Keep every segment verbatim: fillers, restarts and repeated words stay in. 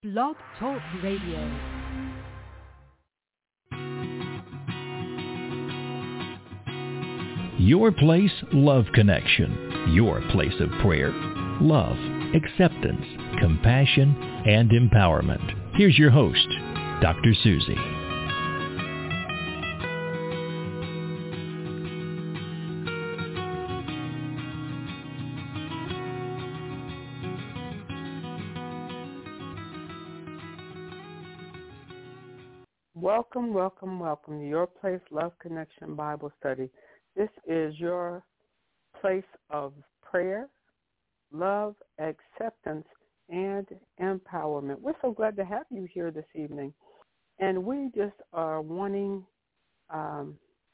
Blog Talk Radio. Your Place Love Connection. Your place of prayer, love, acceptance, compassion, and empowerment. Here's your host, Doctor Susie. Welcome, welcome, welcome to Your Place Love Connection Bible Study. This is your place of prayer, love, acceptance, and empowerment. We're so glad to have you here this evening. And we just are wanting um,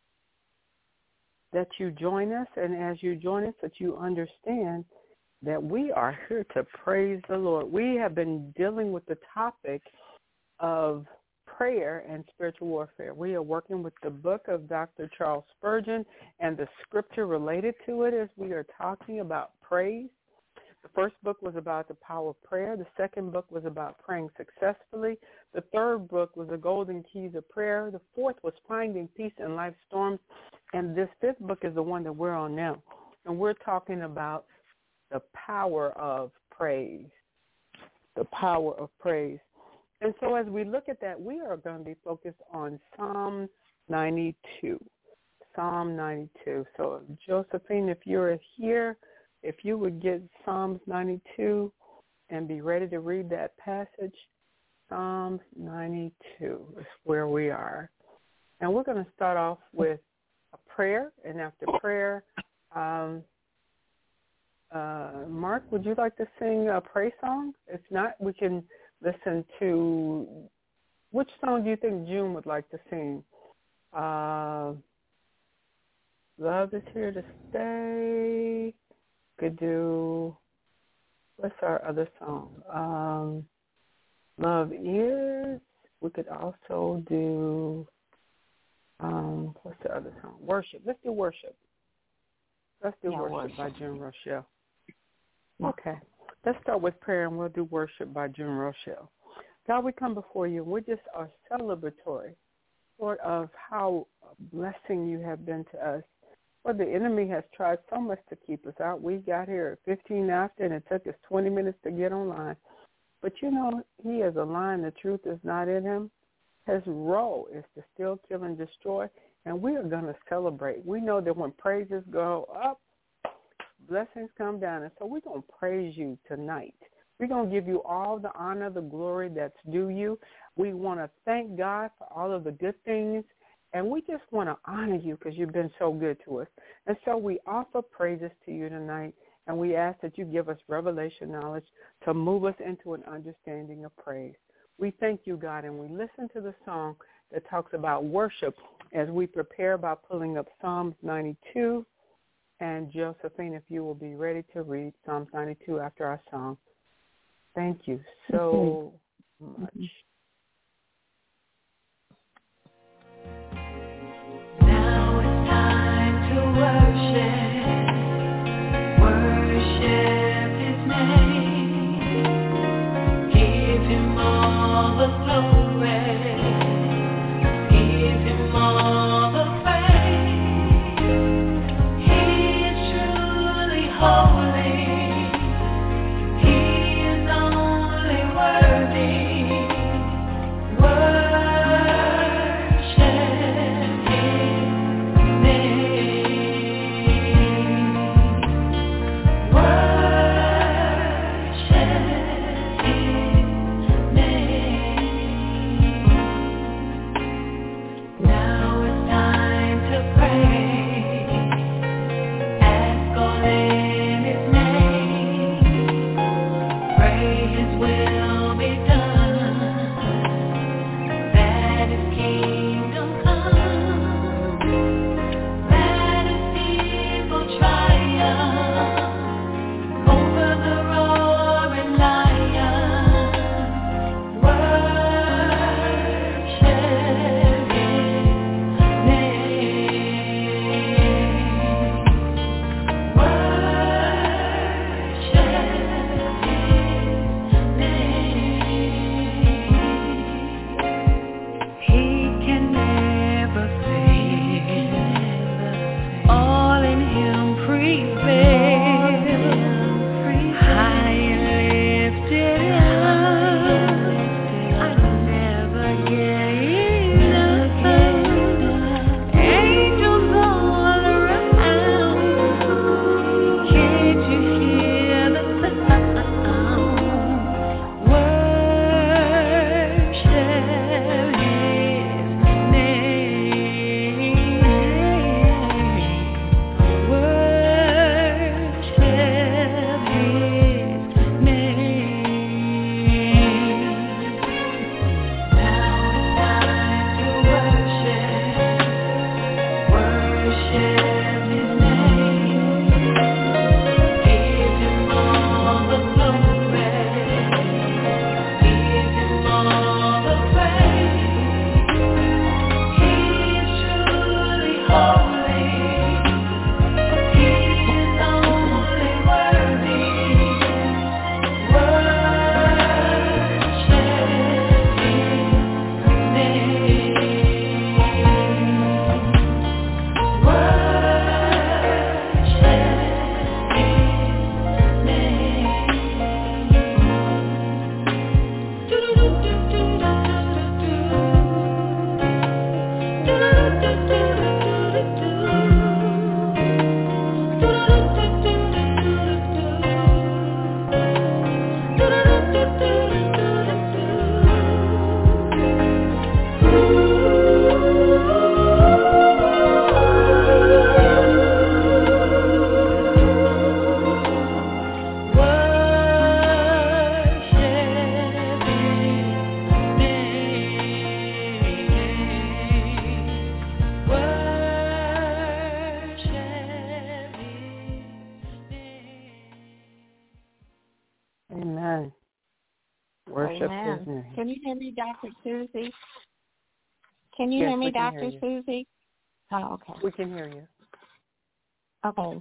that you join us, and as you join us, that you understand that we are here to praise the Lord. We have been dealing with the topic of prayer and spiritual warfare. We are working with the book of Doctor Charles Spurgeon and the scripture related to it as we are talking about praise. The first book was about the power of prayer. The second book was about praying successfully. The third book was the golden keys of prayer. The fourth was finding peace in life's storms. And this fifth book is the one that we're on now. And we're talking about the power of praise. The power of praise. And so as we look at that, we are going to be focused on Psalm ninety-two. Psalm ninety-two. So, Josephine, if you're here, if you would get Psalms ninety-two and be ready to read that passage, Psalm ninety-two is where we are. And we're going to start off with a prayer, and after prayer, um, uh, Mark, would you like to sing a praise song? If not, we can listen to, which song do you think June would like to sing? Uh, Love is Here to Stay. Could do, what's our other song? Um, Love Is. We could also do, um, what's the other song? Worship. Let's do Worship. Let's do yeah, worship, worship by June Rochelle. Yeah. Okay. Let's start with prayer, and we'll do Worship by June Rochelle. God, we come before you. We just are celebratory, Lord, of how blessing you have been to us. Lord, the enemy has tried so much to keep us out. We got here at fifteen after, and it took us twenty minutes to get online. But, you know, he is a lion. The truth is not in him. His role is to steal, kill, and destroy, and we are going to celebrate. We know that when praises go up, blessings come down, and so we're going to praise you tonight. We're going to give you all the honor, the glory that's due you. We want to thank God for all of the good things, and we just want to honor you because you've been so good to us. And so we offer praises to you tonight, and we ask that you give us revelation knowledge to move us into an understanding of praise. We thank you, God, and we listen to the song that talks about worship as we prepare by pulling up Psalms ninety-two. And Josephine, if you will be ready to read Psalm ninety-two after our song. Thank you so much. Now it's time to worship, worship his name. Give him all the glory, give him all the Worship Amen. his name. Can you hear me, Doctor Susie? Can you Yes, hear me, we can Doctor hear you. Susie? Oh, okay. We can hear you. Okay.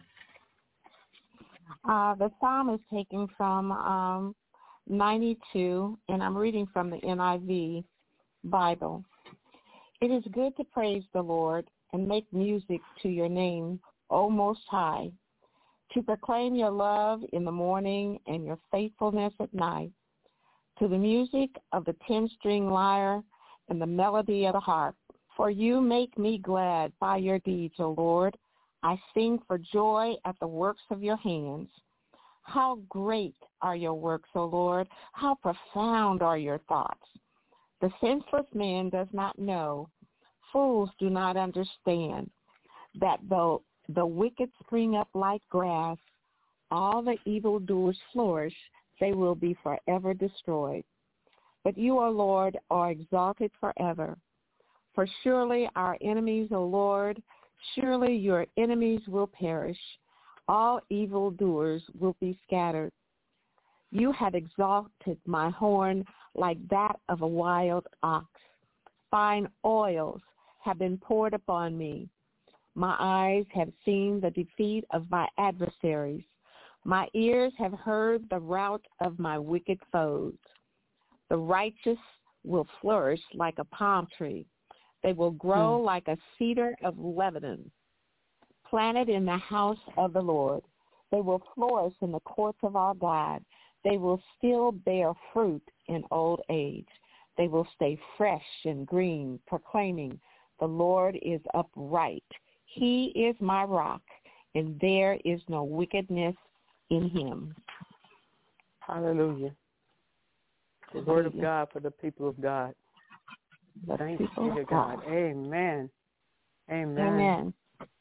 Uh, the psalm is taken from um, ninety-two, and I'm reading from the N I V Bible. It is good to praise the Lord and make music to your name, O Most High, to proclaim your love in the morning and your faithfulness at night, to the music of the ten-string lyre and the melody of the harp. For you make me glad by your deeds, O Lord. I sing for joy at the works of your hands. How great are your works, O Lord! How profound are your thoughts! The senseless man does not know, fools do not understand, that though the wicked spring up like grass, all the evildoers flourish, they will be forever destroyed. But you, O Lord, are exalted forever. For surely our enemies, O Lord, surely your enemies will perish. All evildoers will be scattered. You have exalted my horn like that of a wild ox. Fine oils have been poured upon me. My eyes have seen the defeat of my adversaries. My ears have heard the rout of my wicked foes. The righteous will flourish like a palm tree. They will grow hmm. like a cedar of Lebanon, planted in the house of the Lord. They will flourish in the courts of our God. They will still bear fruit in old age. They will stay fresh and green, proclaiming, the Lord is upright. He is my rock, and there is no wickedness in him. Hallelujah. The Hallelujah. word of God for the people of God. The Thanks people be to of God. God. Amen. Amen. Amen.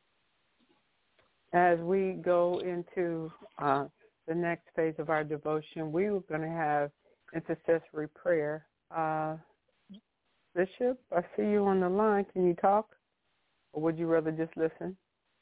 As we go into uh, the next phase of our devotion, we are going to have intercessory prayer. Uh, Bishop, I see you on the line. Can you talk? Or would you rather just listen?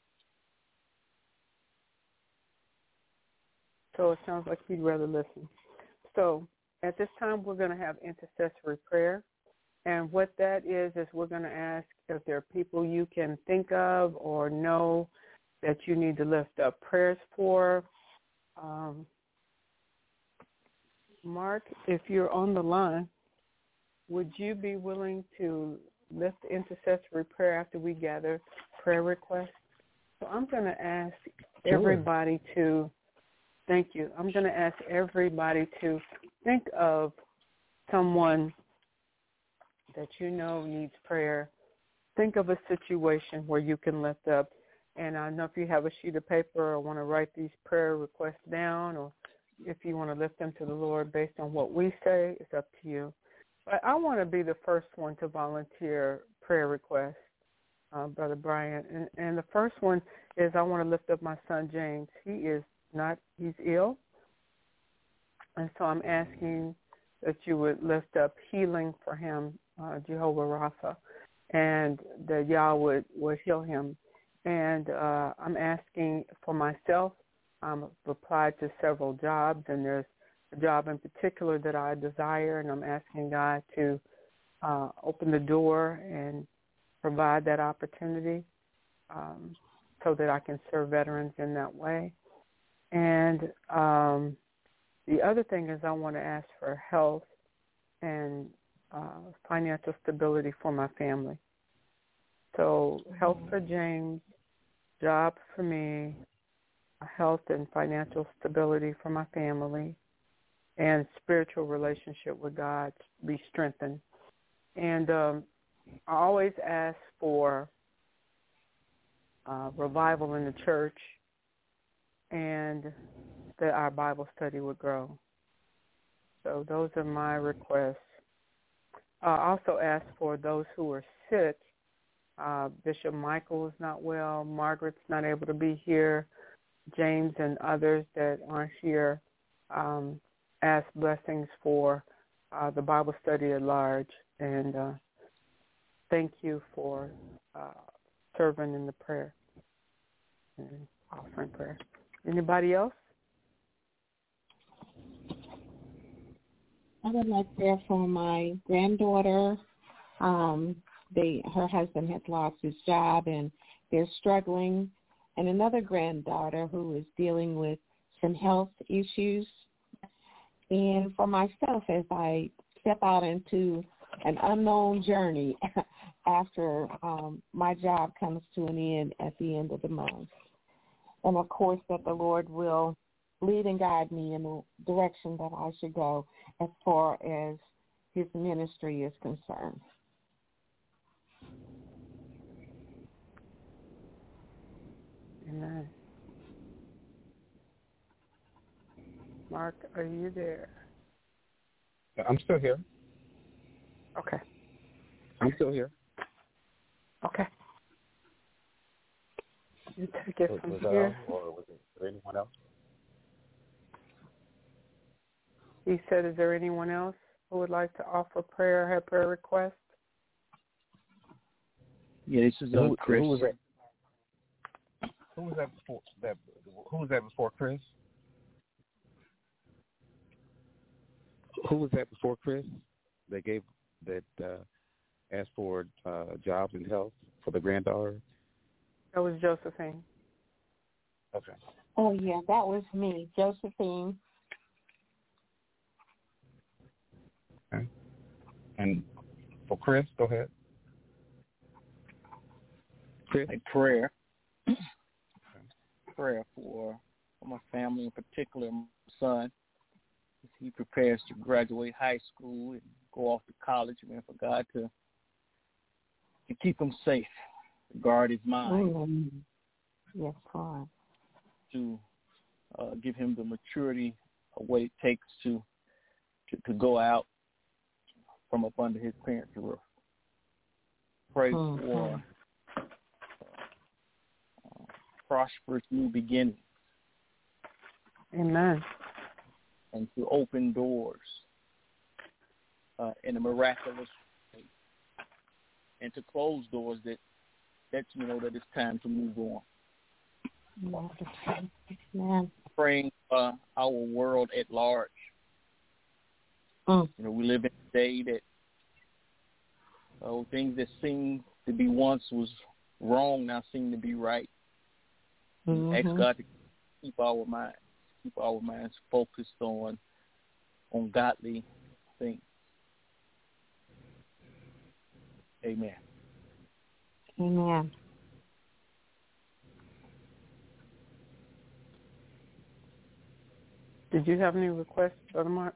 So it sounds like you'd rather listen. So at this time, we're going to have intercessory prayer. And what that is, is we're going to ask if there are people you can think of or know that you need to lift up prayers for. Um, Mark, if you're on the line, would you be willing to lift intercessory prayer after we gather prayer requests? So I'm going to ask sure. everybody to, thank you, I'm going to ask everybody to think of someone that you know needs prayer. Think of a situation where you can lift up. And I know if you have a sheet of paper or want to write these prayer requests down, or if you want to lift them to the Lord based on what we say, it's up to you. But I want to be the first one to volunteer prayer requests, uh, Brother Brian. And, and the first one is I want to lift up my son, James. He is not, he's ill. And so I'm asking that you would lift up healing for him, uh, Jehovah Rapha, and that Yah would, would heal him. And uh, I'm asking for myself. I've applied to several jobs, and there's a job in particular that I desire, and I'm asking God to uh, open the door and provide that opportunity um, so that I can serve veterans in that way. And um, the other thing is I want to ask for health and uh, financial stability for my family. So health for James, job for me, health and financial stability for my family, and spiritual relationship with God be strengthened. And um, I always ask for uh, revival in the church and that our Bible study would grow. So those are my requests. I also ask for those who are sick. Uh, Bishop Michael is not well. Margaret's not able to be here. James and others that aren't here um, ask blessings for uh, the Bible study at large. And uh, thank you for uh, serving in the prayer and offering prayer. Anybody else? I would like prayer for my granddaughter. Um, they, her husband has lost his job and they're struggling, and another granddaughter who is dealing with some health issues. And for myself, as I step out into an unknown journey after um, my job comes to an end at the end of the month. And, of course, that the Lord will lead and guide me in the direction that I should go as far as his ministry is concerned. Amen. Mark, are you there? I'm still here. Okay. I'm still here. Okay. You take it Was, from was here. that all, or was it, there anyone else? He said, is there anyone else who would like to offer prayer or have prayer requests? Yeah, this is uh, who, Chris. Who was that? Who was that before? That who was that before Chris? Who was that before Chris? They gave that uh, asked for uh, jobs and health for the granddaughter. That was Josephine. Okay. Oh, yeah, that was me, Josephine. Okay. And for Chris, go ahead. Chris? A prayer. Okay. Prayer for, for my family, in particular my son, as he prepares to graduate high school and go off to college, man, for God to to keep him safe, to guard his mind, Mm-hmm. Yes, Lord. to uh, give him the maturity of what it takes to, to to go out from up under his parents' roof. Pray Mm-hmm. for uh, prosperous new beginnings. Amen. And to open doors uh, in a miraculous way, and to close doors that that you know that it's time to move on. Man. Praying uh, our world at large. Mm. You know, we live in a day that uh, things that seem to be once was wrong now seem to be right. Mm-hmm. Ask God to keep our minds, keep our minds focused on on godly things. Amen. Amen. Did you have any requests, Brother Mark?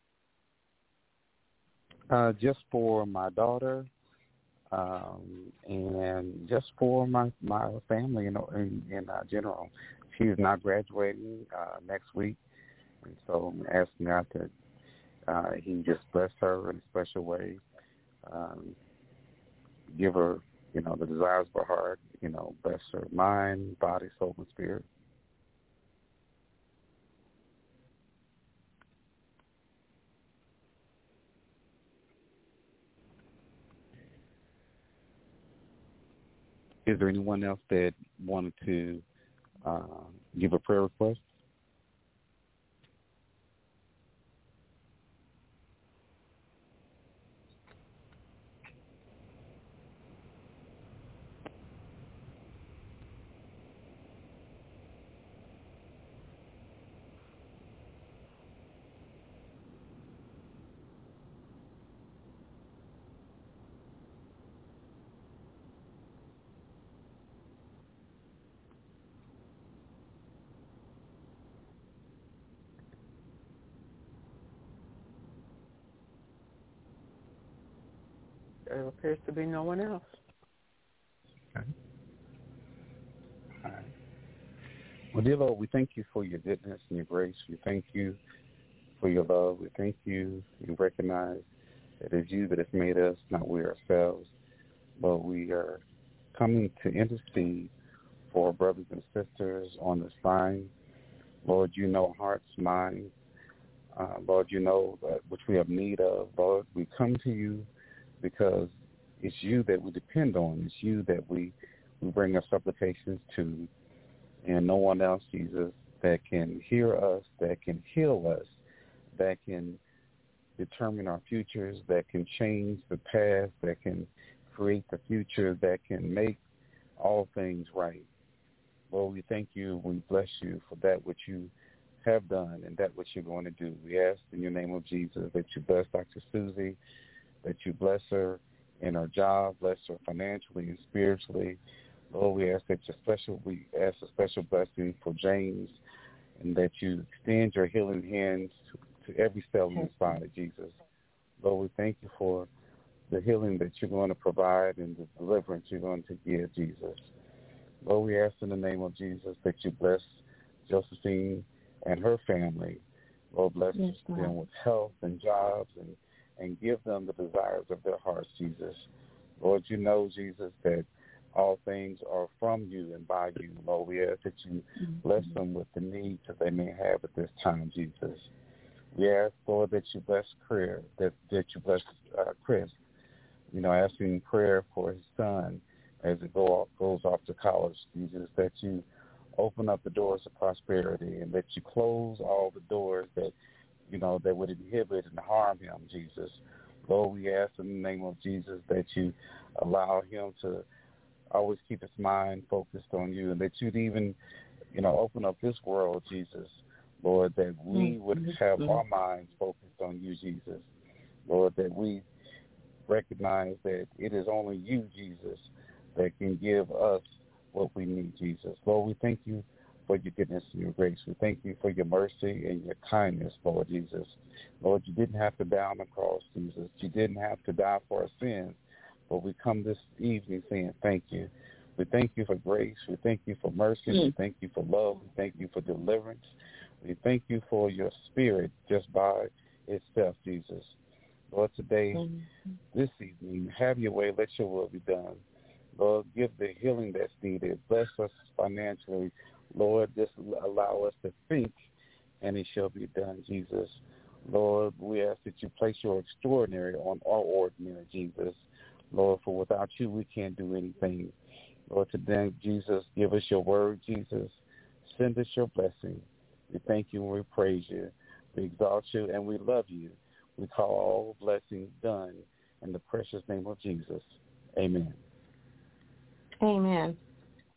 Uh, just for my daughter, um, and just for my my family, you know, in, in uh, general. She's not graduating uh, next week, and so I'm asking God to uh, He just bless her in a special way, um, give her, you know, the desires of her heart, you know, bless her mind, body, soul, and spirit. Is there anyone else that wanted to uh, give a prayer request? There appears to be no one else. Okay. All right. Well, dear Lord, we thank you for your goodness and your grace. We thank you for your love. We thank you and recognize that it's you that has made us, not we ourselves. But we are coming to intercede for our brothers and sisters on this line. Lord, you know hearts, minds. Uh, Lord, you know that which we have need of. Lord, we come to you because it's you that we depend on. It's you that we, we bring our supplications to, and no one else, Jesus, that can hear us, that can heal us, that can determine our futures, that can change the past, that can create the future, that can make all things right. Lord, we thank you. We bless you for that which you have done and that which you're going to do. We ask in your name of Jesus that you bless Doctor Susie, that you bless her in her job, bless her financially and spiritually. Lord, we ask that you special, we ask a special blessing for James, and that you extend your healing hands to, to every cell in his body, Jesus. Lord, we thank you for the healing that you're going to provide and the deliverance you're going to give, Jesus. Lord, we ask in the name of Jesus that you bless Josephine and her family. Lord, bless yes, them with health and jobs and, and give them the desires of their hearts, Jesus. Lord, you know, Jesus, that all things are from you and by you. Lord, we ask that you mm-hmm. bless them with the needs that they may have at this time, Jesus. We ask, Lord, that you bless prayer, that, that you bless uh, Chris, you know, asking prayer for his son as it go off, goes off to college, Jesus, that you open up the doors of prosperity and that you close all the doors that, you know, that would inhibit and harm him, Jesus. Lord, we ask in the name of Jesus that you allow him to always keep his mind focused on you, and that you'd even, you know, open up this world, Jesus, Lord, that we would have our minds focused on you, Jesus. Lord, that we recognize that it is only you, Jesus, that can give us what we need, Jesus. Lord, we thank you for your goodness and your grace. We thank you for your mercy and your kindness, Lord Jesus. Lord, you didn't have to die on the cross, Jesus. You didn't have to die for our sins, but we come this evening saying thank you. We thank you for grace. We thank you for mercy. Mm. We thank you for love. We thank you for deliverance. We thank you for your spirit just by itself, Jesus. Lord, today, mm-hmm. this evening, have your way. Let your will be done. Lord, give the healing that's needed. Bless us financially. Lord, just allow us to think, and it shall be done, Jesus. Lord, we ask that you place your extraordinary on our ordinary, Jesus. Lord, for without you, we can't do anything. Lord, today, Jesus, give us your word, Jesus. Send us your blessing. We thank you and we praise you. We exalt you and we love you. We call all blessings done in the precious name of Jesus. Amen. Amen.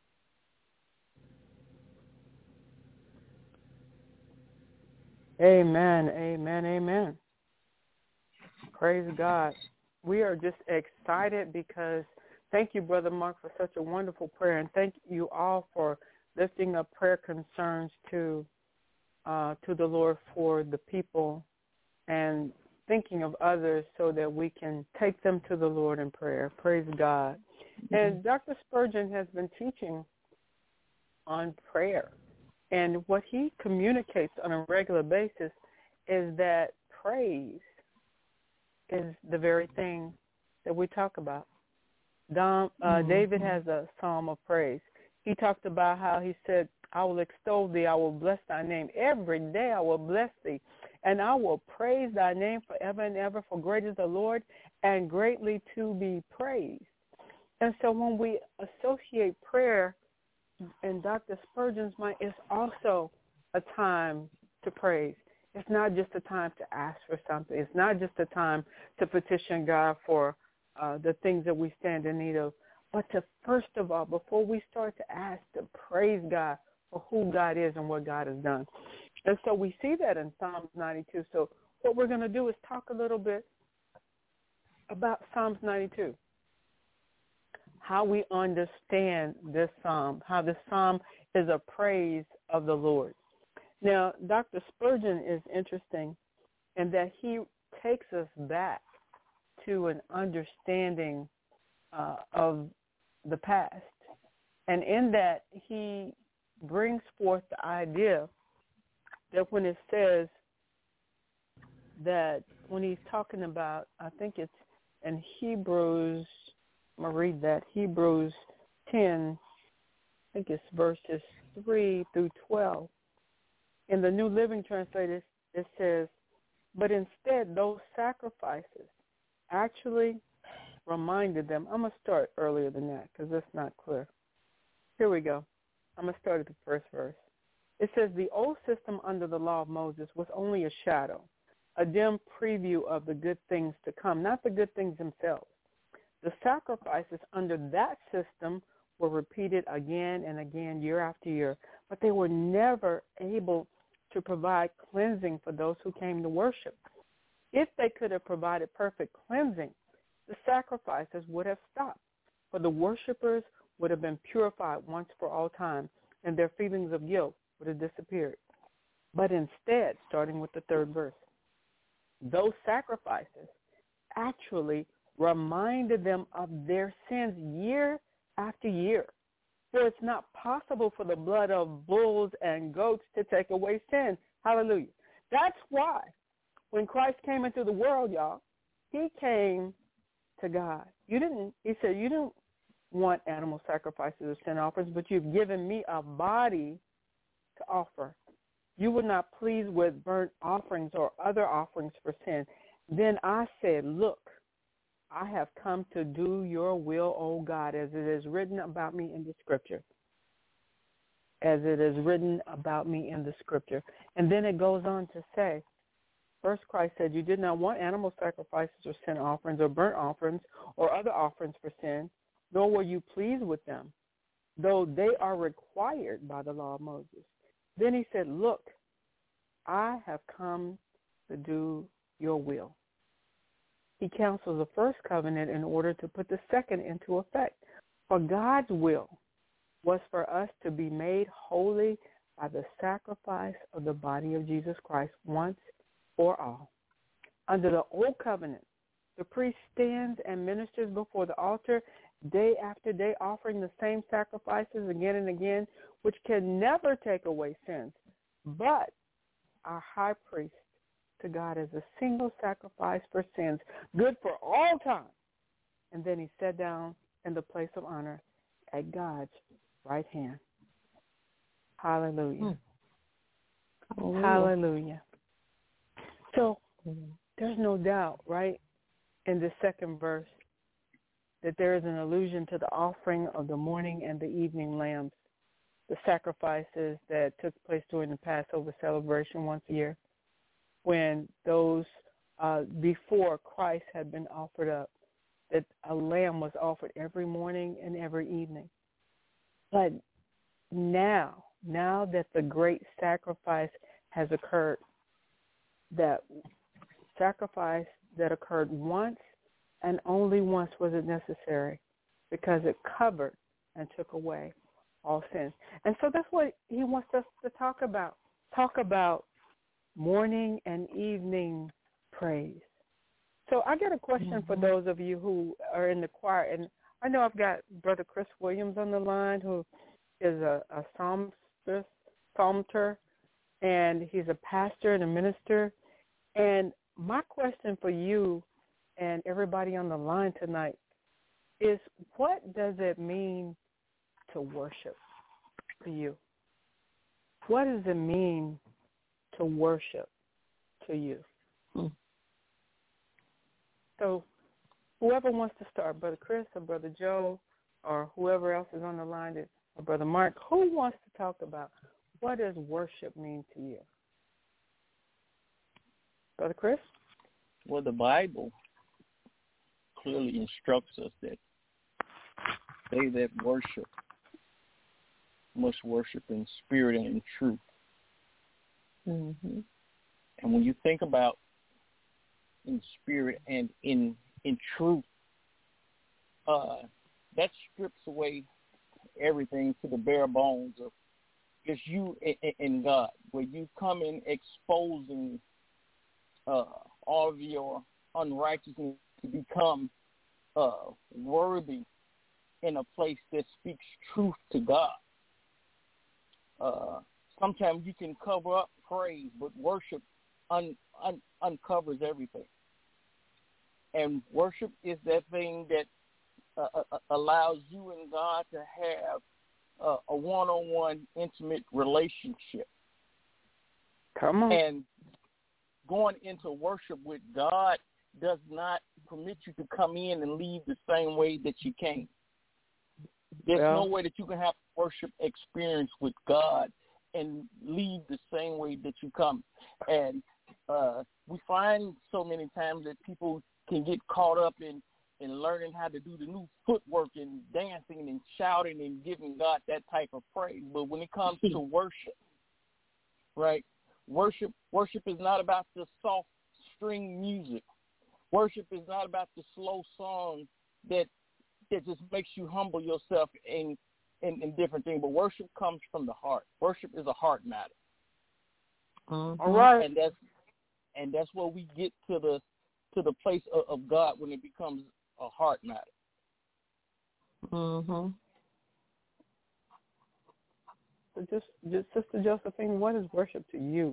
Amen, amen, amen. Praise God. We are just excited because thank you, Brother Mark, for such a wonderful prayer, and thank you all for lifting up prayer concerns to uh, to the Lord for the people and thinking of others so that we can take them to the Lord in prayer. Praise God. Mm-hmm. And Doctor Spurgeon has been teaching on prayer. And what he communicates on a regular basis is that praise is the very thing that we talk about. Dom, uh, mm-hmm. David has a psalm of praise. He talked about how he said, I will extol thee, I will bless thy name. Every day I will bless thee, and I will praise thy name forever and ever, for great is the Lord and greatly to be praised. And so when we associate prayer in Doctor Spurgeon's mind, it's also a time to praise. It's not just a time to ask for something. It's not just a time to petition God for uh, the things that we stand in need of, but to first of all, before we start to ask, to praise God for who God is and what God has done. And so we see that in Psalms ninety-two. So what we're going to do is talk a little bit about Psalms ninety-two, how we understand this psalm, how this psalm is a praise of the Lord. Now, Doctor Spurgeon is interesting in that he takes us back to an understanding uh, of the past. And in that, he brings forth the idea that when it says that when he's talking about, I think it's in Hebrews, I'm going to read that, Hebrews ten, I think it's verses three through twelve. In the New Living Translation, it says, but instead those sacrifices actually reminded them. I'm going to start earlier than that because that's not clear. Here we go. I'm going to start at the first verse. It says, the old system under the law of Moses was only a shadow, a dim preview of the good things to come, not the good things themselves. The sacrifices under that system were repeated again and again, year after year, but they were never able to provide cleansing for those who came to worship. If they could have provided perfect cleansing, the sacrifices would have stopped, for the worshipers would have been purified once for all time, and their feelings of guilt would have disappeared. But instead, starting with the third verse, those sacrifices actually reminded them of their sins year after year. For it's not possible for the blood of bulls and goats to take away sin. Hallelujah. That's why when Christ came into the world, y'all, he came to God. You didn't, he said, you didn't want animal sacrifices or sin offerings, but you've given me a body to offer. You were not pleased with burnt offerings or other offerings for sin. Then I said, look, I have come to do your will, O God, as it is written about me in the scripture. As it is written about me in the scripture. And then it goes on to say, first Christ said, you did not want animal sacrifices or sin offerings or burnt offerings or other offerings for sin, nor were you pleased with them, though they are required by the law of Moses. Then he said, look, I have come to do your will. He cancels the first covenant in order to put the second into effect. For God's will was for us to be made holy by the sacrifice of the body of Jesus Christ once for all. Under the old covenant, the priest stands and ministers before the altar day after day, offering the same sacrifices again and again, which can never take away sins. But our high priest to God is a single sacrifice for sins, good for all time. And then he sat down in the place of honor at God's right hand. Hallelujah. Mm. Hallelujah. So there's no doubt, right, in the second verse that there is an allusion to the offering of the morning and the evening lambs, the sacrifices that took place during the Passover celebration once a year, when those uh, before Christ had been offered up, that a lamb was offered every morning and every evening. But now, now that the great sacrifice has occurred, that sacrifice that occurred once and only once was it necessary, because it covered and took away all sins. And so that's what he wants us to talk about. Talk about morning and evening praise. So I got a question mm-hmm. for those of you who are in the choir. And I know I've got Brother Chris Williams on the line, who is a, a psalmist, psalmter, and he's a pastor and a minister. And my question for you and everybody on the line tonight is, what does it mean to worship to you? What does it mean to worship to you? Hmm. So whoever wants to start, Brother Chris or Brother Joe or whoever else is on the line, or Brother Mark, who wants to talk about what does worship mean to you? Brother Chris? Well, the Bible clearly instructs us that they that worship must worship in spirit and in truth. Mm-hmm. And when you think about in spirit and in in truth, uh, that strips away everything to the bare bones of just you and, and God, where you come in exposing uh, all of your unrighteousness to become uh, worthy in a place that speaks truth to God. Uh, sometimes you can cover up praise, but worship un, un, uncovers everything. And worship is that thing that uh, uh, allows you and God to have uh, a one-on-one intimate relationship. Come on. And going into worship with God does not permit you to come in and leave the same way that you came. There's yeah. no way that you can have a worship experience with God and leave the same way that you come. And uh, we find so many times that people can get caught up in, in learning how to do the new footwork and dancing and shouting and giving God that type of praise. But when it comes to worship, right, worship worship is not about the soft string music. Worship is not about the slow song that that just makes you humble yourself in, in, in different things. But worship comes from the heart. Worship is a heart matter. Mm-hmm. All right. And that's and that's where we get to the to the place of, of God when it becomes a heart matter. Mm-hmm. So just, just Sister Josephine, what is worship to you?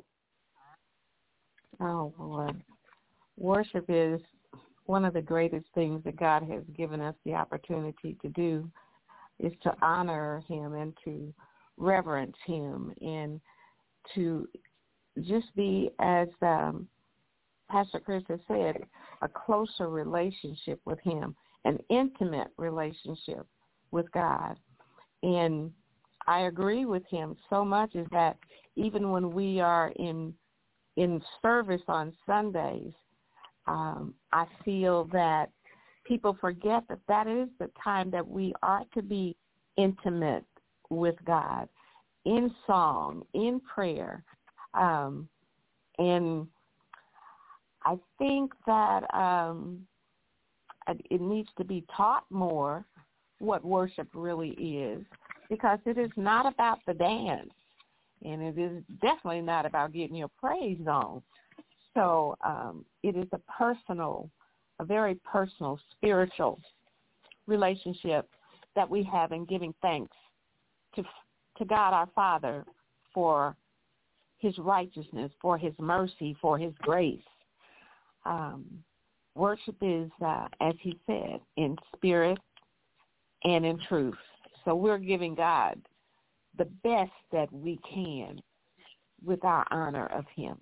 Oh, Lord. Worship is one of the greatest things that God has given us the opportunity to do, is to honor him and to reverence him and to just be, as um, Pastor Chris has said, a closer relationship with him, an intimate relationship with God. And I agree with him so much is that even when we are in in service on Sundays, um, I feel that people forget that that is the time that we are to be intimate with God in song, in prayer. Um, and I think that um, it needs to be taught more what worship really is, because it is not about the dance, and it is definitely not about getting your praise on. So um, it is a personal, a very personal, spiritual relationship that we have in giving thanks to to God our Father for his righteousness, for his mercy, for his grace. Um, worship is, uh, as he said, in spirit and in truth. So we're giving God the best that we can with our honor of him.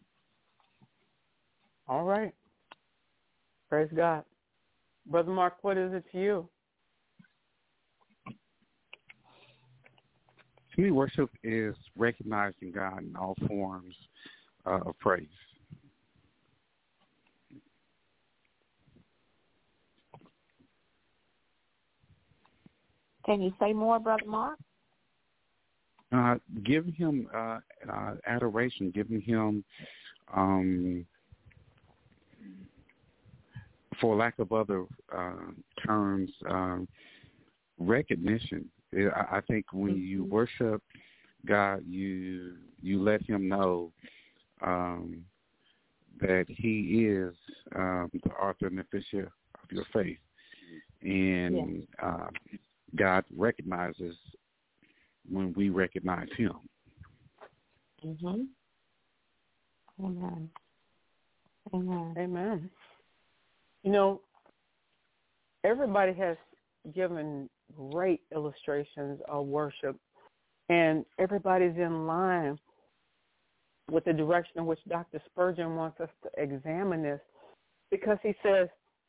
All right. Praise God. Brother Mark, what is it to you? To me, worship is recognizing God in all forms uh, of praise. Can you say more, Brother Mark? Uh, giving him uh, uh, adoration, giving him, um, for lack of other uh, terms, um, recognition. I, I think when you worship God, you you let him know um, that he is um, the author and the finisher of your faith, and yes. uh, God recognizes when we recognize him. Mm-hmm. Amen. Amen. Amen. You know, everybody has given great illustrations of worship, and everybody's in line with the direction in which Doctor Spurgeon wants us to examine this, because he says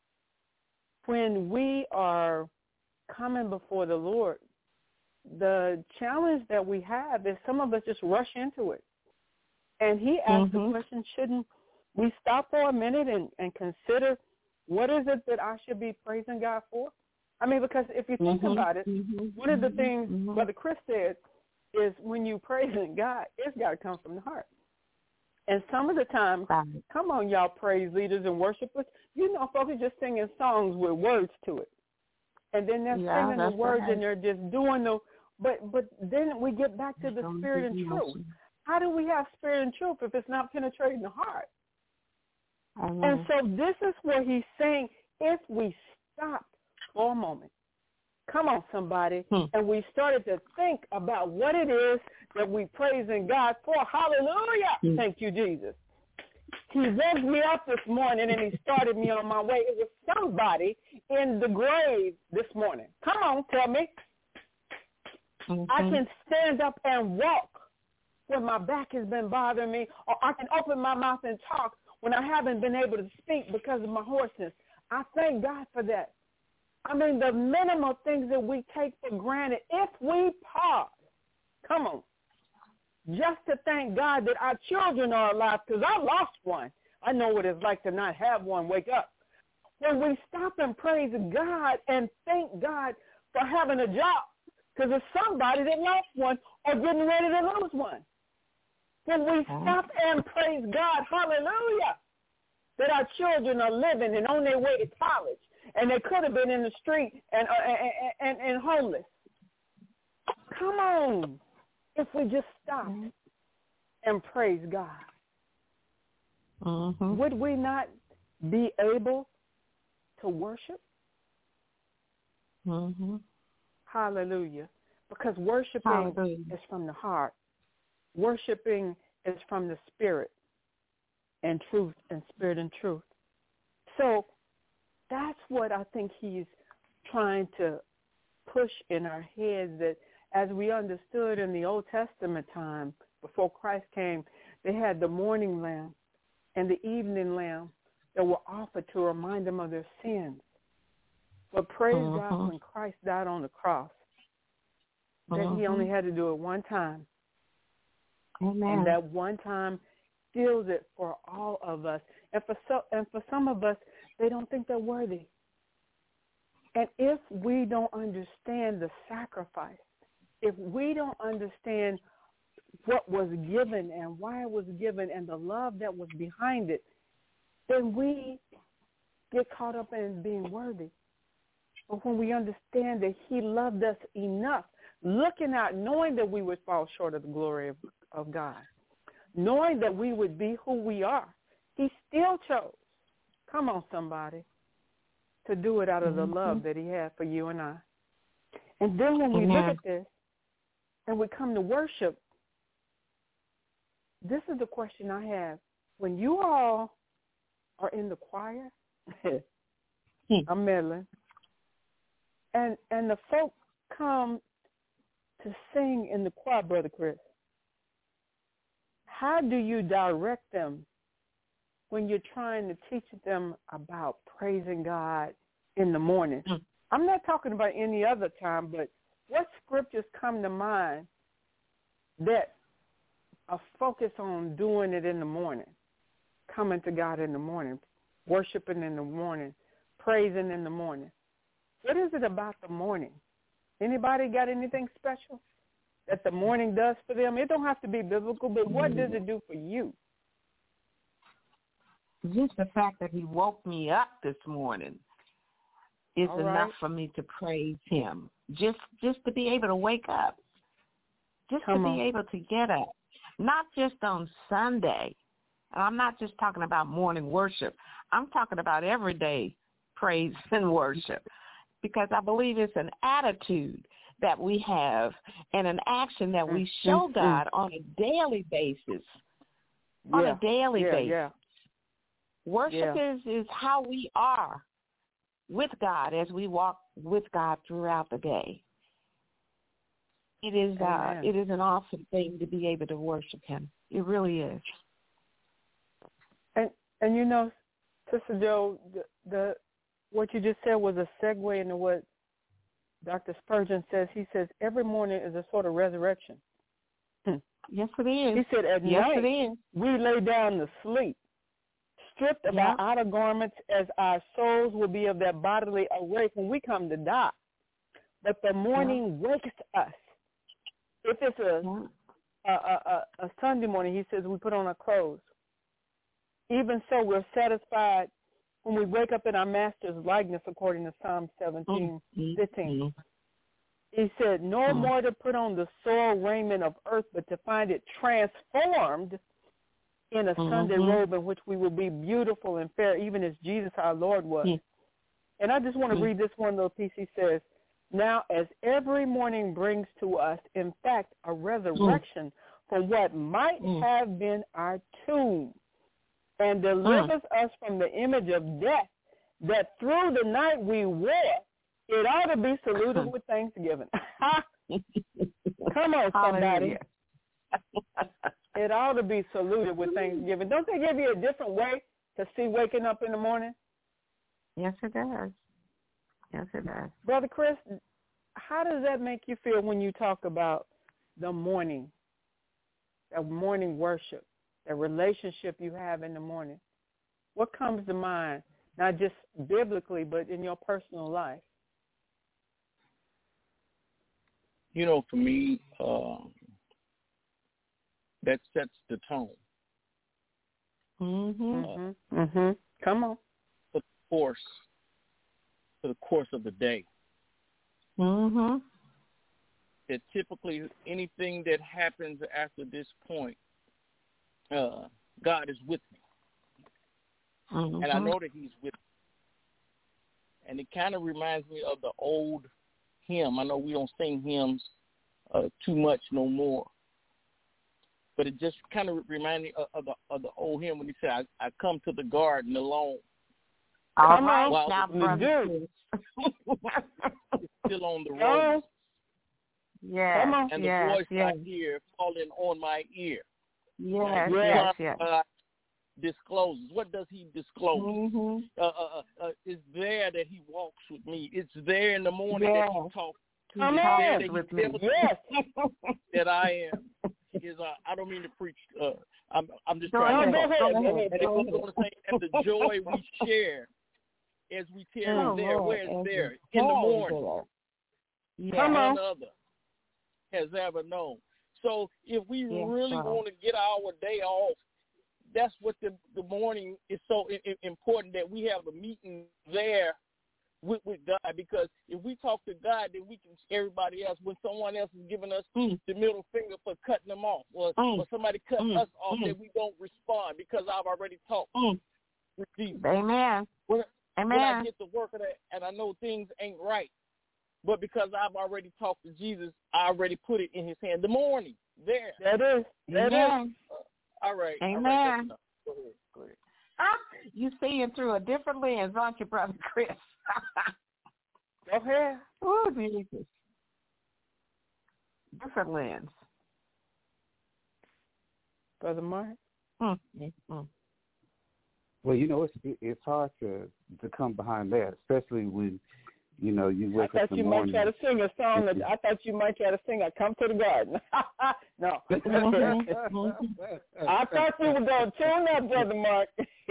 when we are coming before the Lord, the challenge that we have is some of us just rush into it. And he asked mm-hmm. the question, shouldn't we stop for a minute and, and consider what is it that I should be praising God for? I mean, because if you think mm-hmm. about it, mm-hmm. one of the things mm-hmm. Brother Chris said is when you praising God, it's got to come from the heart. And some of the time, right. come on, y'all praise leaders and worshipers, you know, folks are just singing songs with words to it. And then they're yeah, singing the words right. and they're just doing the, but but then we get back to the Don't spirit and truth. How do we have spirit and truth if it's not penetrating the heart? And so this is where he's saying, if we stop for a moment, come on, somebody, hmm. and we started to think about what it is that we praising God for. Hallelujah. Hmm. Thank you, Jesus. He woke me up this morning and he started me on my way. It was somebody in the grave this morning. Come on, tell me. Mm-hmm. I can stand up and walk when my back has been bothering me, or I can open my mouth and talk when I haven't been able to speak because of my hoarseness. I thank God for that. I mean, the minimal things that we take for granted, if we pause, come on, just to thank God that our children are alive, because I lost one I know what it's like to not have one wake up. When we stop and praise God and thank God for having a job, because there's somebody that lost one or getting ready to lose one. When we stop and praise God, hallelujah, that our children are living and on their way to college, and they could have been in the street and, uh, and, and, and homeless. Come on, if we just stop mm-hmm. and praise God, mm-hmm. would we not be able to worship? Mm-hmm. Hallelujah. Because worshiping Hallelujah. Is from the heart. Worshiping is from the spirit and truth and spirit and truth. So that's what I think he's trying to push in our heads, that as we understood in the Old Testament time, before Christ came, they had the morning lamb and the evening lamb that were offered to remind them of their sins. But praise uh-huh. God, when Christ died on the cross, that uh-huh. he only had to do it one time. Amen. And that one time seals it for all of us. And for so, and for some of us, they don't think they're worthy. And if we don't understand the sacrifice, if we don't understand what was given and why it was given and the love that was behind it, then we get caught up in being worthy. But when we understand that he loved us enough, looking out, knowing that we would fall short of the glory of, of God, knowing that we would be who we are, he still chose, come on somebody, to do it out of mm-hmm. the love that he had for you and I. And then when we Amen. Look at this and we come to worship, this is the question I have. When you all are in the choir, I'm meddling, and and the folk come to sing in the choir, Brother Chris, how do you direct them when you're trying to teach them about praising God in the morning? Mm. I'm not talking about any other time, but what scriptures come to mind that are focused on doing it in the morning, coming to God in the morning, worshiping in the morning, praising in the morning? What is it about the morning? Anybody got anything special that the morning does for them? It don't have to be biblical, but what does it do for you? Just the fact that he woke me up this morning is All enough right. for me to praise him. Just just to be able to wake up, just Come to on. be able to get up, not just on Sunday. And I'm not just talking about morning worship. I'm talking about everyday praise and worship, because I believe it's an attitude that we have and an action that we show God on a daily basis. On yeah. a daily yeah, basis. Yeah. Worship yeah. is, is how we are with God as we walk with God throughout the day. It is uh, it is an awesome thing to be able to worship him. It really is. And and you know, Sister Joe, the, the what you just said was a segue into what Doctor Spurgeon says. He says every morning is a sort of resurrection. Yes, it is. He said at yes, night it is. we lay down to sleep, stripped of yeah. our outer garments, as our souls will be of their bodily awake when we come to die. But the morning yeah. wakes us. If it's a, yeah. a, a, a, a Sunday morning, he says we put on our clothes. Even so, we're satisfied when we wake up in our master's likeness, according to Psalm seventeen, mm-hmm. fifteen. He said, no mm-hmm. more to put on the soiled raiment of earth, but to find it transformed in a mm-hmm. Sunday robe in which we will be beautiful and fair, even as Jesus our Lord was. Mm-hmm. And I just want to mm-hmm. read this one little piece. He says, now as every morning brings to us, in fact, a resurrection mm-hmm. from what might mm-hmm. have been our tomb, and delivers mm. us from the image of death, that through the night we wore, it ought to be saluted with thanksgiving. Come on, somebody. It ought to be saluted with thanksgiving. Don't they give you a different way to see waking up in the morning? Yes, it does. Yes, it does. Brother Chris, how does that make you feel when you talk about the morning, the morning worship? The relationship you have in the morning. what comes to mind, not just biblically, but in your personal life? You know, for me, um, that sets the tone. Mhm. Mm-hmm. Mm-hmm. Come on. For the course, for the course of the day. Mhm. That typically anything that happens after this point, uh, God is with me. Mhm. And I know that he's with me. And it kind of reminds me of the old hymn. I know we don't sing hymns uh, too much no more. But it just kind of reminded me of, of, the, of the old hymn when he said, I, I come to the garden alone. All Come right, on. now, brother. It's still on the road. Yes, Come on. And the yes, voice yes. I hear falling on my ear. Yes, Now, yes, God, yes. uh, discloses. What does he disclose? Mm-hmm. Uh, uh, uh, it's there that he walks with me. It's there in the morning Yes. that he talks. Come It's on. there that with he me. tells Yes. me that I am. Is uh, I don't mean to preach. Uh, I'm I'm just Go trying ahead. to Go talk. ahead. Go ahead. And it Go goes ahead. on to say, and the joy we share as we tarry Oh, there. Lord, Where is as there? we In the tarry morning. there. Come Yes. on. None other has ever known. So if we Yes, really brother. want to get our day off, that's what the the morning is so I- I- important, that we have a meeting there with, with God. Because if we talk to God, then we can everybody else. When someone else is giving us Mm. the middle finger for cutting them off, or, Mm. or somebody cut Mm. us off, Mm. then we don't respond because I've already talked Mm. with Jesus. Amen. When, when I Amen. get to work at it and I know things ain't right, but because I've already talked to Jesus, I already put it in his hand. The morning, there. That is. That is. Amen. All right. All right, Amen. that's enough. Go ahead. Go ahead. Ah, you see it through a different lens, aren't you, Brother Chris? Go ahead. Oh, Jesus. Different lens. Brother Mark. Mm. Mm. Well, you know, it's it, it's hard to to come behind that, especially when you know you I wake thought up in you the might morning. try to sing a song. That, I thought you might try to sing a "Come to the Garden." No. Mm-hmm. I thought you were going to tune up, Brother Mark.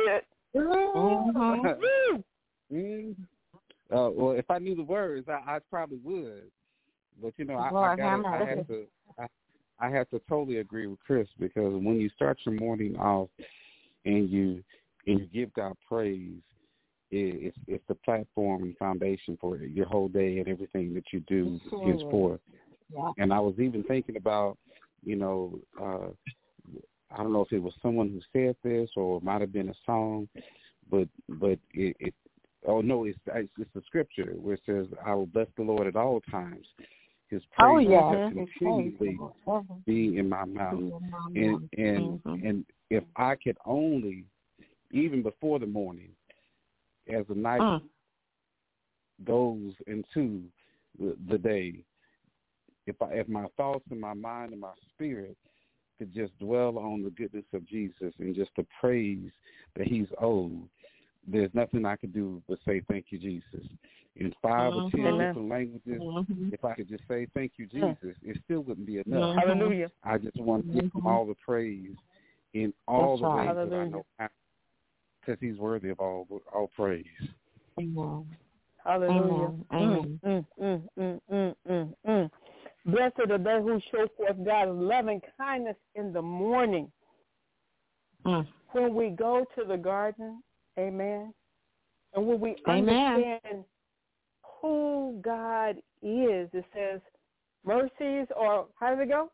Mm-hmm. Mm. Uh, well, if I knew the words, I, I probably would. But you know, I, I Lord, got have I mercy. have to I, I have to totally agree with Chris, because when you start your morning off and you and you give God praise, it, it's it's the platform and foundation for your whole day, and everything that you do Sure. henceforth. Yeah. And I was even thinking about, you know, uh, I don't know if it was someone who said this or it might have been a song, but but it, it oh no, it's it's the scripture where it says, "I will bless the Lord at all times. His praise Oh, yeah. shall continually be in my mouth." And and Mm-hmm. and if I could only, even before the morning, as the night Mm. goes into the, the day, if I if my thoughts and my mind and my spirit could just dwell on the goodness of Jesus and just the praise that he's owed, there's nothing I could do but say thank you, Jesus. In five Mm-hmm. or ten Amen. different languages, Mm-hmm. if I could just say thank you, Jesus, it still wouldn't be enough. Mm-hmm. Hallelujah. I just want to give him Mhm. all the praise in all That's the right. ways that I Hallelujah. know how, because he's worthy of all all praise. Amen. Hallelujah. Amen. Mm, mm, mm, mm, mm, mm. Blessed are they who show forth God's loving kindness in the morning. Mm. When we go to the garden, amen, and when we Amen. understand who God is, it says mercies, or how does it go?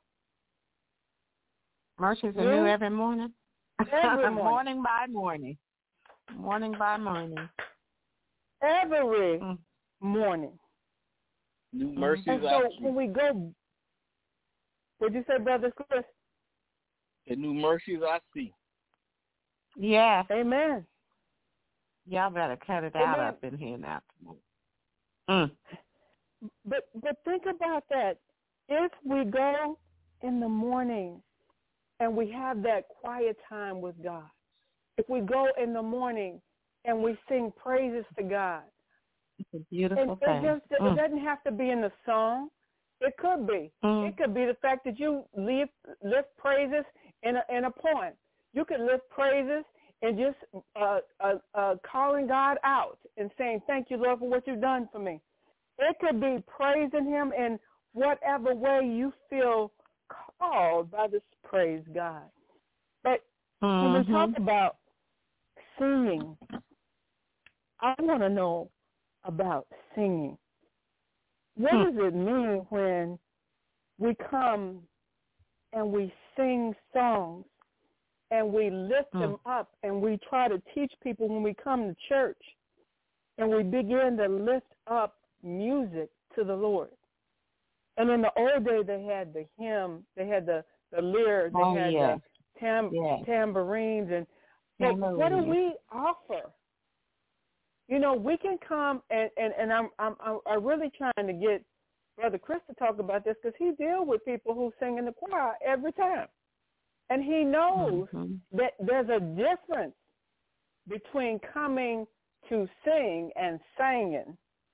Mercies are New? new every morning. Every morning. morning by morning. Morning by morning. Every Mm. morning. New mercies And I so see. when we go, what'd you say, Brother Chris? The new mercies I see. Yeah. Amen. Y'all better cut it out Amen. up in here now. Mm. But but think about that. If we go in the morning and we have that quiet time with God, if we go in the morning and we sing praises to God, It's a and beautiful it thing. just it Mm. doesn't have to be in the song. It could be. Mm. It could be the fact that you lift lift praises in a in a poem. You could lift praises and just uh, uh, uh, calling God out and saying, thank you, Lord, for what you've done for me. It could be praising him in whatever way you feel called by this praise God. But mm-hmm. when we talk about singing, I want to know about singing. What hmm. does it mean when we come and we sing songs and we lift hmm. them up and we try to teach people when we come to church and we begin to lift up music to the Lord? And in the old day, they had the hymn, they had the, the lyre, they oh, had yeah. the tam- yeah. tambourines. And but what do we offer? You know, we can come, and, and, and I'm, I'm I'm really trying to get Brother Chris to talk about this because he deals with people who sing in the choir every time. And he knows mm-hmm. that there's a difference between coming to sing and singing.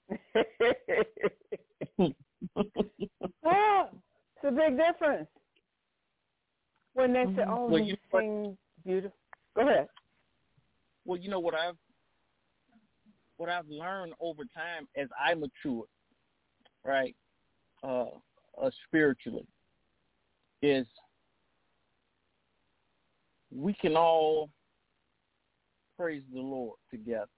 Oh, it's a big difference. When they say, oh, well, he you sings beautiful. Go ahead. Well, you know what I've what I've learned over time as I mature, right, uh, uh, spiritually, is we can all praise the Lord together,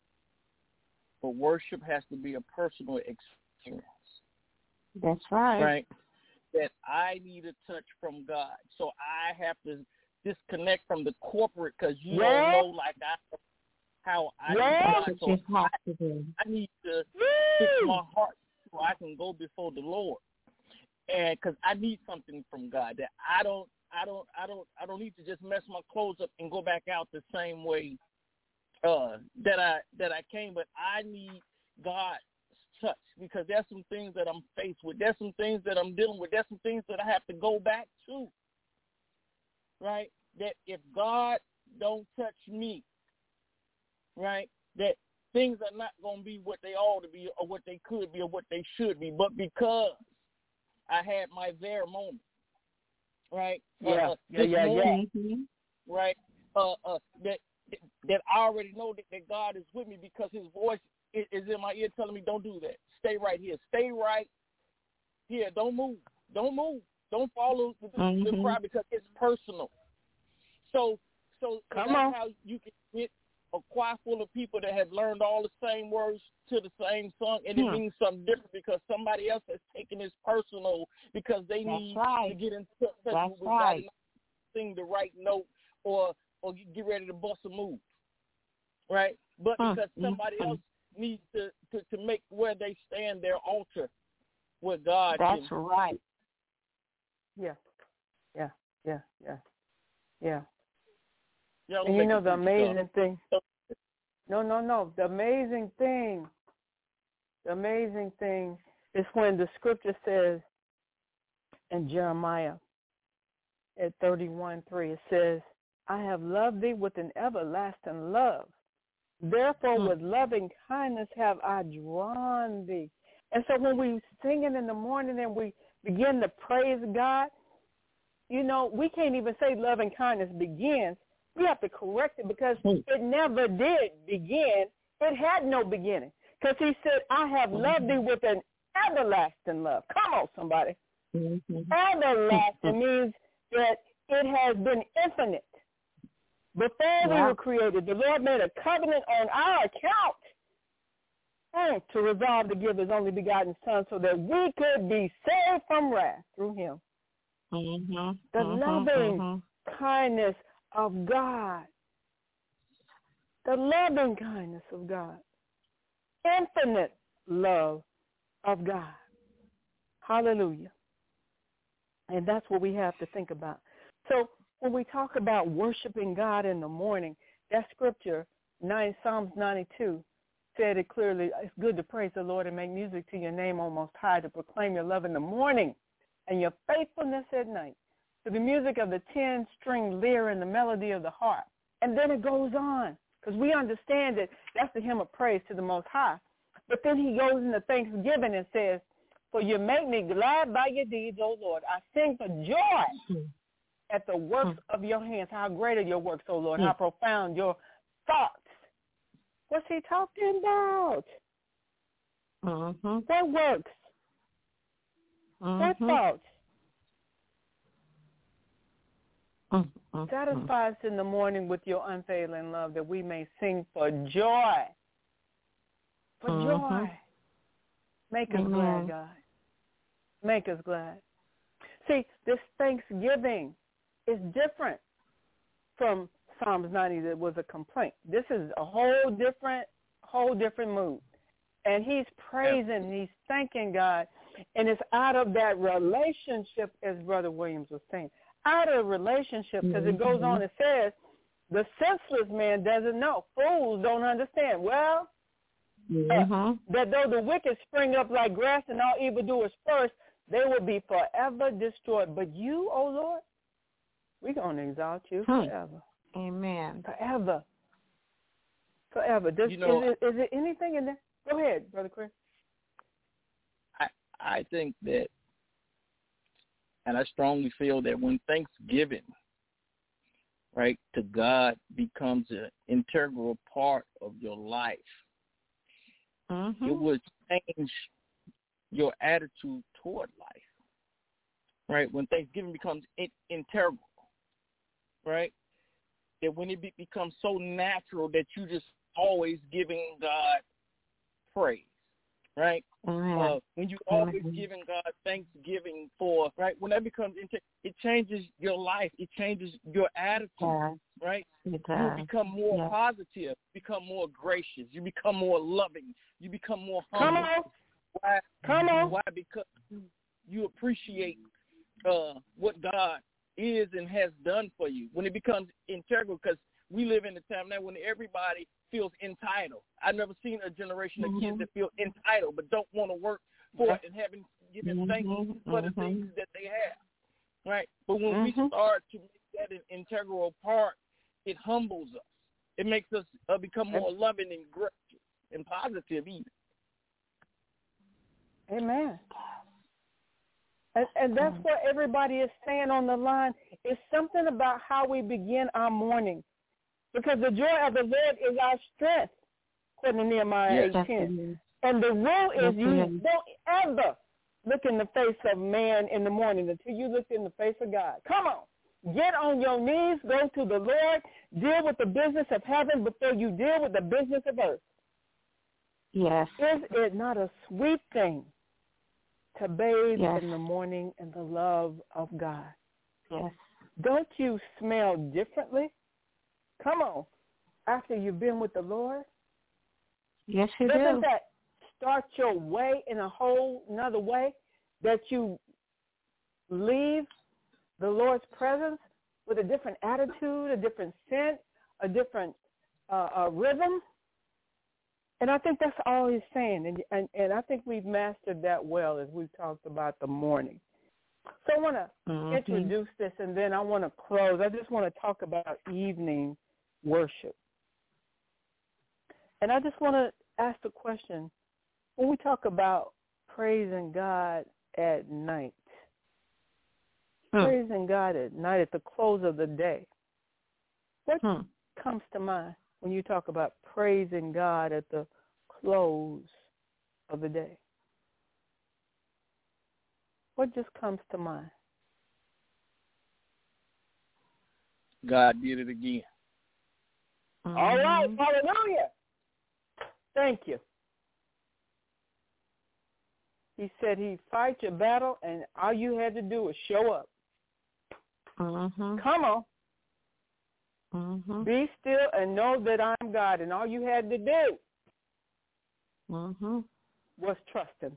but worship has to be a personal experience. That's right. Right. That I need a touch from God, so I have to disconnect from the corporate because you yeah. don't know like I how I yeah. need God. So I, I need to fix my heart so I can go before the Lord, and because I need something from God that I don't, I don't, I don't, I don't need to just mess my clothes up and go back out the same way uh, that I that I came, but I need God's touch because there's some things that I'm faced with. There's some things that I'm dealing with. There's some things that I have to go back to. Right? That if God don't touch me, right, that things are not going to be what they ought to be or what they could be or what they should be. But because I had my there moment, right? Yeah, uh, yeah, yeah, morning, yeah. Right? Uh, uh, that that I already know that, that God is with me because his voice is, is in my ear telling me, don't do that. Stay right here. Stay right here. Don't move. Don't move. Don't follow the, mm-hmm. the cry because it's personal. So, so Come that's on. how you can get a choir full of people that have learned all the same words to the same song, and hmm. it means something different because somebody else has taken this personal because they That's need right. to get in touch with That's God right. and sing the right note or or get ready to bust a move, right? But hmm. because somebody hmm. else needs to, to, to make where they stand their altar with God. That's can, right. Yeah, yeah, yeah, yeah, yeah. You and you know the amazing thing. No, no, no. The amazing thing, the amazing thing is when the scripture says in Jeremiah at thirty-one three, it says, I have loved thee with an everlasting love. Therefore, mm. with loving kindness have I drawn thee. And so when we sing it in the morning and we begin to praise God, you know, we can't even say loving kindness begins. We have to correct it because mm. it never did begin. It had no beginning. Because he said, I have mm-hmm. loved thee with an everlasting love. Come on, somebody. Mm-hmm. Everlasting means that it has been infinite. Before yeah. we were created, the Lord made a covenant on our account and to resolve to give his only begotten Son so that we could be saved from wrath through him. Mm-hmm. The mm-hmm. loving mm-hmm. kindness of God. The loving kindness of God. Infinite love of God. Hallelujah. And that's what we have to think about. So when we talk about worshiping God in the morning, that scripture, nine, Psalms ninety-two, said it clearly. It's good to praise the Lord and make music to your name, O Most High, to proclaim your love in the morning and your faithfulness at night, to the music of the ten-string lyre and the melody of the harp. And then it goes on, because we understand that that's the hymn of praise to the Most High. But then he goes into thanksgiving and says, for you make me glad by your deeds, O Lord. I sing for joy at the works mm. of your hands. How great are your works, O Lord? Mm. How profound your thoughts. What's he talking about? Mm-hmm. What works? Mm-hmm. What thoughts? Mm-hmm. Satisfy us in the morning with your unfailing love, that we may sing for joy. For mm-hmm. joy. Make us Amen. glad, God. Make us glad. See, this Thanksgiving is different from Psalms ninety that was a complaint. This is a whole different, whole different mood. And he's praising, he's thanking God. And it's out of that relationship, as Brother Williams was saying, out of relationship, because it goes on, it says, the senseless man doesn't know. Fools don't understand. Well, mm-hmm. uh, that though the wicked spring up like grass and all evildoers first, they will be forever destroyed. But you, O Lord, we're going to exalt you forever. Amen. Forever. Forever. Does, you know, is, it, is it anything in there? Go ahead, Brother Chris. I, I think that, and I strongly feel that when Thanksgiving, right, to God becomes an integral part of your life, mm-hmm. it would change your attitude toward life, right? When Thanksgiving becomes in, integral, right? That when it be, becomes so natural that you just always giving God praise, right? Mm-hmm. Uh, when you always mm-hmm. giving God thanksgiving for, right? When that becomes, inte- it changes your life. It changes your attitude, yeah. right? It you become more yeah. positive, become more gracious, you become more loving, you become more Come humble. on. Why? Come on. Why? Because you appreciate uh, what God is and has done for you. When it becomes integral, because we live in a time now when everybody feels entitled. I've never seen a generation of mm-hmm. kids that feel entitled but don't want to work for it and haven't given mm-hmm. thanks for the mm-hmm. things that they have, right? But when mm-hmm. we start to make that an integral part, it humbles us. It makes us uh, become more loving and gracious and positive even. Amen. And, and that's what everybody is saying on the line. It's something about how we begin our morning. Because the joy of the Lord is our strength, according to Nehemiah yes. eight ten. And the rule is you don't ever look in the face of man in the morning until you look in the face of God. Come on. Get on your knees, go to the Lord, deal with the business of heaven before you deal with the business of earth. Yes. Is it not a sweet thing to bathe yes. in the morning in the love of God? Yes. Don't you smell differently? Come on. After you've been with the Lord? Yes, you Doesn't do. that start your way in a whole another way, that you leave the Lord's presence with a different attitude, a different scent, a different uh, uh, rhythm? And I think that's all he's saying, and, and and I think we've mastered that well as we've talked about the morning. So I want to mm-hmm. introduce this, and then I want to close. I just want to talk about evening worship. And I just want to ask the question, when we talk about praising God at night, hmm. praising God at night at the close of the day, what hmm. comes to mind when you talk about praising God at the close of the day? What just comes to mind? God did it again. Mm-hmm. All right, hallelujah. Thank you. He said he'd fight your battle, and all you had to do was show up. Mm-hmm. Come on. Mm-hmm. Be still and know that I'm God, and all you had to do mm-hmm. was trust him.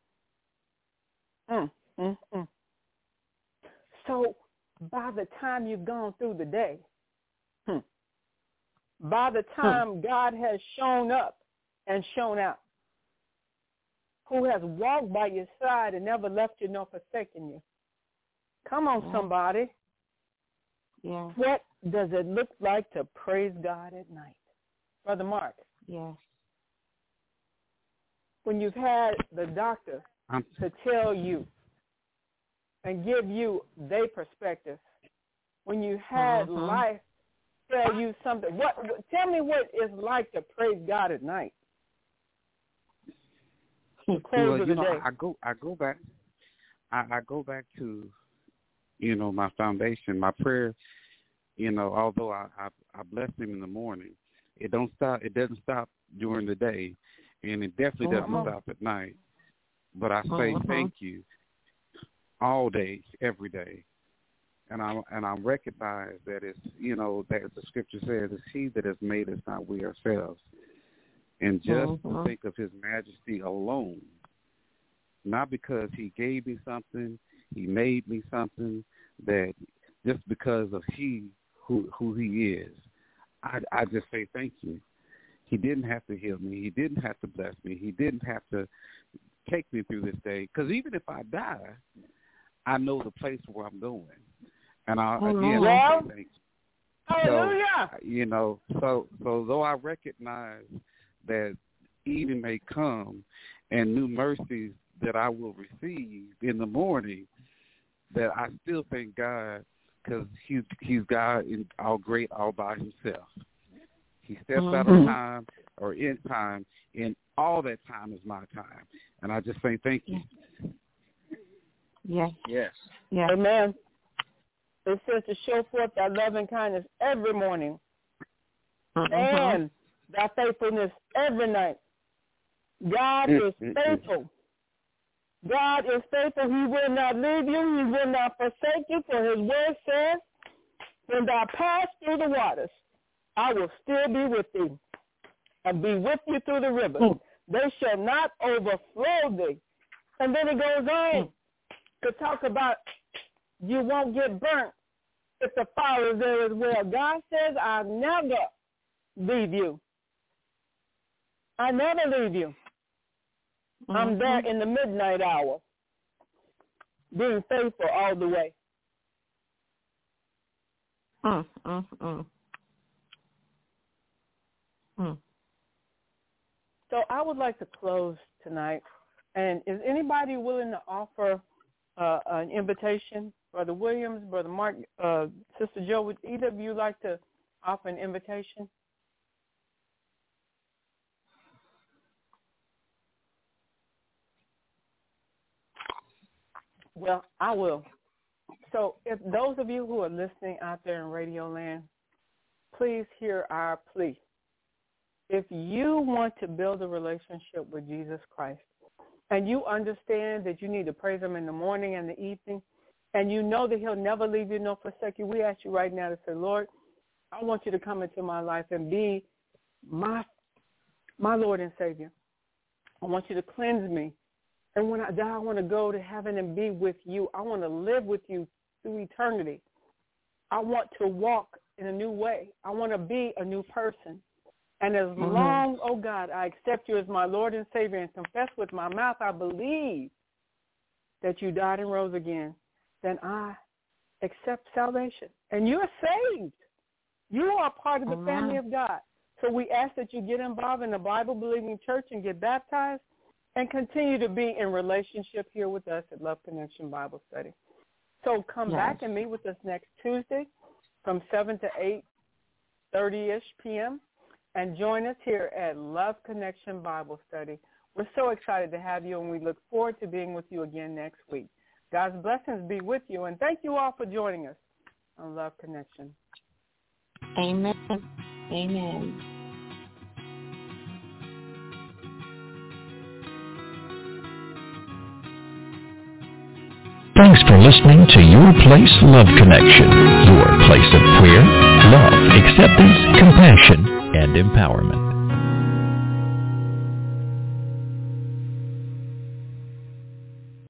Mm, mm, mm. So by the time you've gone through the day, hmm, by the time hmm. God has shown up and shown out, who has walked by your side and never left you nor forsaken you. Come on, yeah. somebody. Yeah. What does it look like to praise God at night? Brother Mark. Yes. When you've had the doctor Um, to tell you and give you their perspective, when you had Mhm. life tell you something. What? Tell me what it's like to praise God at night. The close Well, of you the know, day. I go, I go back, I, I go back to, you know, my foundation, my prayer. You know, although I, I, I bless Him in the morning, it don't stop. It doesn't stop during the day, and it definitely doesn't Mhm. stop at night. But I say Mhm. thank you all day, every day, and I and I recognize that it's, you know, that the Scripture says it's He that has made us, not we ourselves. And just to Mhm. think of His majesty alone, not because He gave me something, He made me something, that just because of He who who He is, I, I just say thank you. He didn't have to heal me. He didn't have to bless me. He didn't have to take me through this day. Because even if I die, I know the place where I'm going. And I, again, Well, I say thank you. hallelujah. So, you know, so so though I recognize that evening may come and new mercies that I will receive in the morning, that I still thank God because he's, he's God in all great all by Himself. He steps Mhm. out of time or in time, and all that time is my time. And I just say thank you. Yes. Yes. Yes. Amen. It says to show forth thy loving kindness every morning Mhm. and thy faithfulness every night. God is faithful. God is faithful. He will not leave you. He will not forsake you. For His word says, when thou pass through the waters, I will still be with thee and be with you through the rivers. Mm. They shall not overflow thee. And then it goes on Mm. to talk about you won't get burnt if the fire is there as well. God says, I'll never leave you. I never leave you. I'm there in the midnight hour, being faithful all the way. Mm, mm, mm. Mm. So I would like to close tonight. And is anybody willing to offer uh, an invitation? Brother Williams, Brother Mark, uh, Sister Joe, would either of you like to offer an invitation? Well, I will. So if those of you who are listening out there in Radio Land, please hear our plea. If you want to build a relationship with Jesus Christ, and you understand that you need to praise Him in the morning and the evening, and you know that He'll never leave you nor forsake you, we ask you right now to say, Lord, I want you to come into my life and be my my Lord and Savior. I want you to cleanse me. And when I die, I want to go to heaven and be with you. I want to live with you through eternity. I want to walk in a new way. I want to be a new person. And as Mhm. long, oh God, I accept you as my Lord and Savior and confess with my mouth, I believe that you died and rose again, then I accept salvation. And you're saved. You are part of the Amen. family of God. So we ask that you get involved in the Bible-believing church and get baptized and continue to be in relationship here with us at Love Connection Bible Study. So come Yes. back and meet with us next Tuesday from seven to eight thirty-ish p.m. and join us here at Love Connection Bible Study. We're so excited to have you, and we look forward to being with you again next week. God's blessings be with you, and thank you all for joining us on Love Connection. Amen. Amen. Thanks for listening to Your Place Love Connection, your place of prayer, love, acceptance, compassion, and empowerment.